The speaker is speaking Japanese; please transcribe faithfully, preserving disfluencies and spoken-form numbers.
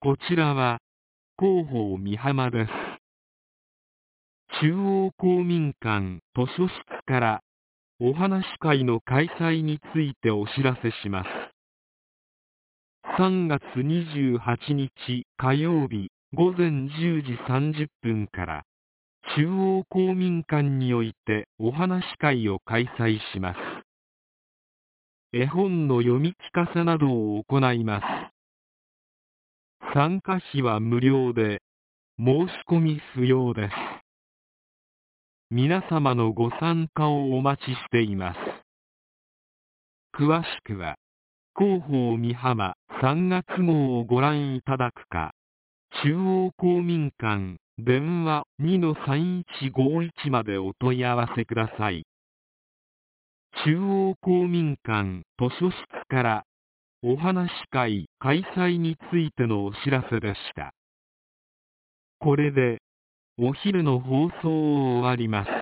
こちらは広報美浜です。中央公民館図書室からお話し会の開催についてお知らせします。さんがつにじゅうはちにち火曜日ごぜんじゅうじさんじゅっぷんから中央公民館においてお話し会を開催します。絵本の読み聞かせなどを行います。参加費は無料で、申し込み不要です。皆様のご参加をお待ちしています。詳しくは、広報美浜さんがつ号をご覧いただくか、中央公民館電話 にのさんいちごいち までお問い合わせください。中央公民館図書室からお話し会開催についてのお知らせでした。これでお昼の放送を終わります。